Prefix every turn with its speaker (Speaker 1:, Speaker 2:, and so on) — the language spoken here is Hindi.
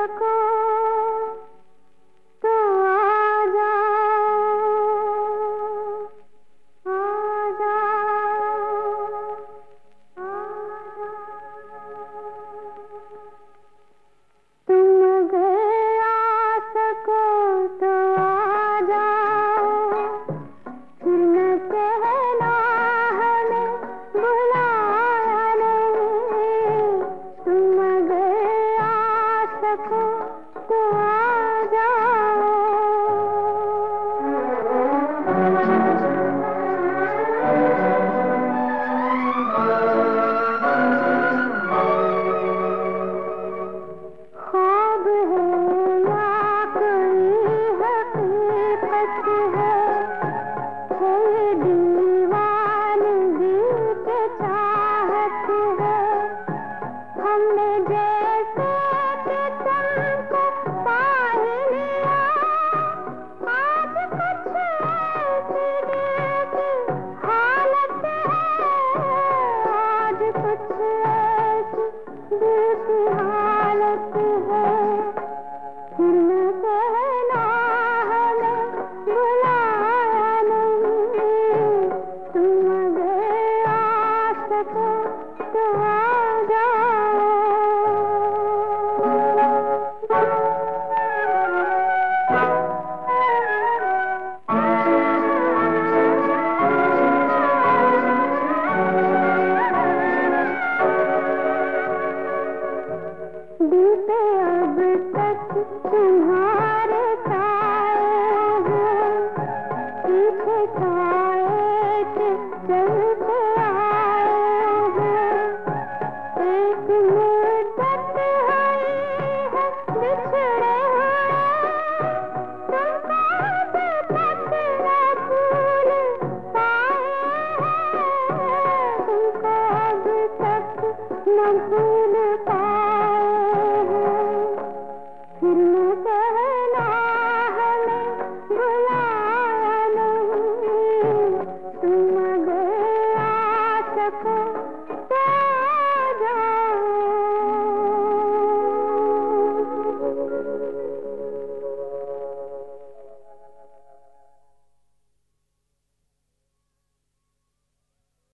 Speaker 1: सको तो आ जाओ, आ जाओ, आ जाओ। तुम अगर आ सको तो आ जाओ, फिर न कहना हमें बुलाया नहीं। तुम अगर आ सको तो आ जाओ। ख्वाब है या कोई हकीकत है ये दीवानगी के चाहत है। हमने जैसे कि तुमको पा ही लिया, आज कुछ ऐसी दिल की हालत है, आज कुछ ऐसी दिल की हालत है। फिर न कहना हमें बुलाया नहीं। तुम अगर आ सको तो आ जाओ। दिल पे अब तक तुम्हारे साए हैं, पीछे छाए के चलते आए हैं। एक मुद्दत हुई है बिछड़े हुए, तुमको अब तक न भूल पाए हैं, तुमको अब तक न भूल